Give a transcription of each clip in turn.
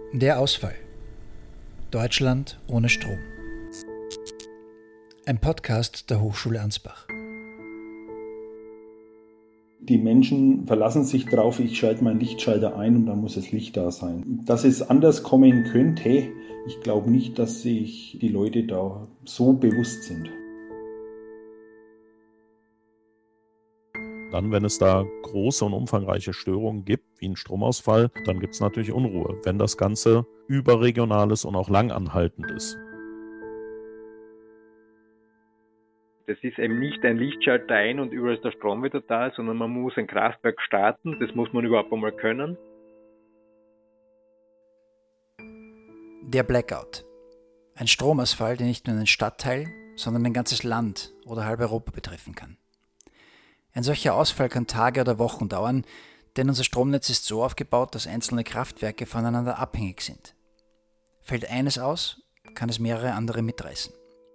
Der Ausfall. Deutschland ohne Strom. Ein Podcast der Hochschule Ansbach. Die Menschen verlassen sich drauf, ich schalte meinen Lichtschalter ein und dann muss das Licht da sein. Dass es anders kommen könnte, ich glaube nicht, dass sich die Leute da so bewusst sind. Dann, wenn es da große und umfangreiche Störungen gibt, wie einen Stromausfall, dann gibt es natürlich Unruhe, wenn das Ganze überregional ist und auch langanhaltend ist. Das ist eben nicht ein Lichtschalter ein und überall ist der Strom wieder da, sondern man muss ein Kraftwerk starten, das muss man überhaupt einmal können. Der Blackout. Ein Stromausfall, der nicht nur einen Stadtteil, sondern ein ganzes Land oder halb Europa betreffen kann. Ein solcher Ausfall kann Tage oder Wochen dauern, denn unser Stromnetz ist so aufgebaut, dass einzelne Kraftwerke voneinander abhängig sind. Fällt eines aus, kann es mehrere andere mitreißen.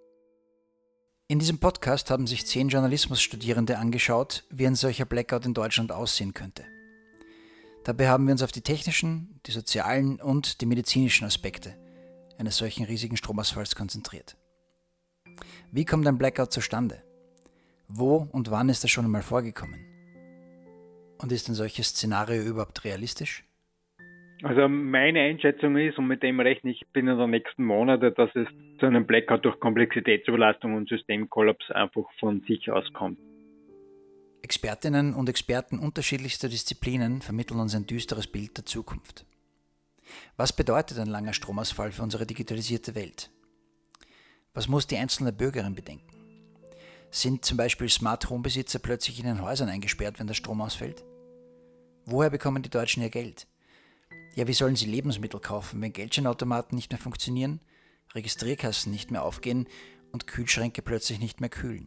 In diesem Podcast haben sich 10 Journalismusstudierende angeschaut, wie ein solcher Blackout in Deutschland aussehen könnte. Dabei haben wir uns auf die technischen, die sozialen und die medizinischen Aspekte eines solchen riesigen Stromausfalls konzentriert. Wie kommt ein Blackout zustande? Wo und wann ist das schon einmal vorgekommen? Und ist ein solches Szenario überhaupt realistisch? Also meine Einschätzung ist, und mit dem rechne ich binnen der nächsten Monate, dass es zu einem Blackout durch Komplexitätsüberlastung und Systemkollaps einfach von sich aus kommt. Expertinnen und Experten unterschiedlichster Disziplinen vermitteln uns ein düsteres Bild der Zukunft. Was bedeutet ein langer Stromausfall für unsere digitalisierte Welt? Was muss die einzelne Bürgerin bedenken? Sind zum Beispiel Smart Home Besitzer plötzlich in den Häusern eingesperrt, wenn der Strom ausfällt? Woher bekommen die Deutschen ihr Geld? Ja, wie sollen sie Lebensmittel kaufen, wenn Geldscheinautomaten nicht mehr funktionieren, Registrierkassen nicht mehr aufgehen und Kühlschränke plötzlich nicht mehr kühlen?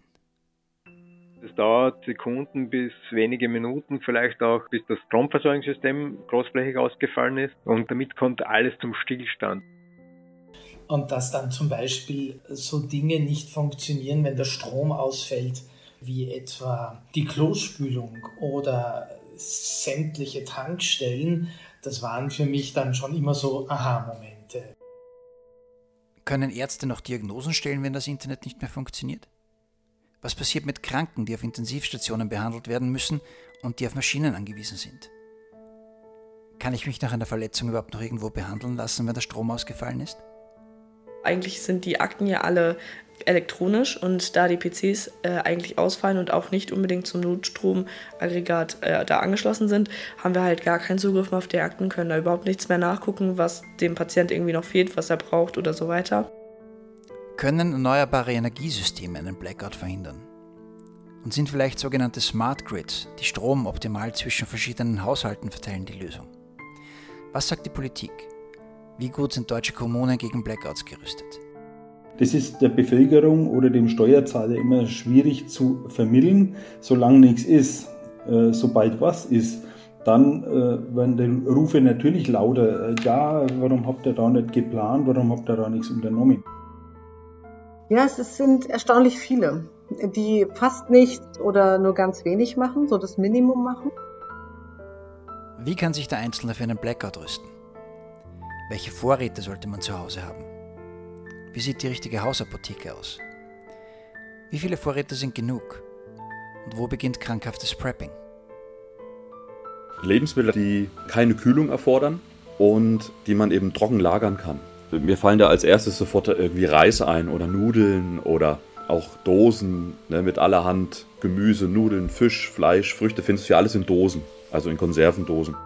Es dauert Sekunden bis wenige Minuten, vielleicht auch bis das Stromversorgungssystem großflächig ausgefallen ist und damit kommt alles zum Stillstand. Und dass dann zum Beispiel so Dinge nicht funktionieren, wenn der Strom ausfällt, wie etwa die Klospülung oder sämtliche Tankstellen, das waren für mich dann schon immer so Aha-Momente. Können Ärzte noch Diagnosen stellen, wenn das Internet nicht mehr funktioniert? Was passiert mit Kranken, die auf Intensivstationen behandelt werden müssen und die auf Maschinen angewiesen sind? Kann ich mich nach einer Verletzung überhaupt noch irgendwo behandeln lassen, wenn der Strom ausgefallen ist? Eigentlich sind die Akten ja alle elektronisch und da die PCs eigentlich ausfallen und auch nicht unbedingt zum Notstromaggregat da angeschlossen sind, haben wir halt gar keinen Zugriff mehr auf die Akten, können da überhaupt nichts mehr nachgucken, was dem Patient irgendwie noch fehlt, was er braucht oder so weiter. Können erneuerbare Energiesysteme einen Blackout verhindern? Und sind vielleicht sogenannte Smart Grids, die Strom optimal zwischen verschiedenen Haushalten verteilen, die Lösung? Was sagt die Politik? Wie gut sind deutsche Kommunen gegen Blackouts gerüstet? Das ist der Bevölkerung oder dem Steuerzahler immer schwierig zu vermitteln, solange nichts ist. Sobald was ist, dann werden die Rufe natürlich lauter. Ja, warum habt ihr da nicht geplant, warum habt ihr da nichts unternommen? Ja, es sind erstaunlich viele, die fast nichts oder nur ganz wenig machen, so das Minimum machen. Wie kann sich der Einzelne für einen Blackout rüsten? Welche Vorräte sollte man zu Hause haben? Wie sieht die richtige Hausapotheke aus? Wie viele Vorräte sind genug? Und wo beginnt krankhaftes Prepping? Lebensmittel, die keine Kühlung erfordern und die man eben trocken lagern kann. Mir fallen da als erstes sofort irgendwie Reis ein oder Nudeln oder auch Dosen, ne, mit allerhand Gemüse, Nudeln, Fisch, Fleisch, Früchte, findest du ja alles in Dosen, also in Konservendosen.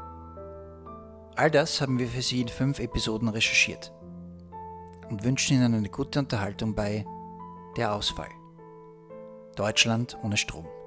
All das haben wir für Sie in 5 Episoden recherchiert und wünschen Ihnen eine gute Unterhaltung bei Der Ausfall. Deutschland ohne Strom.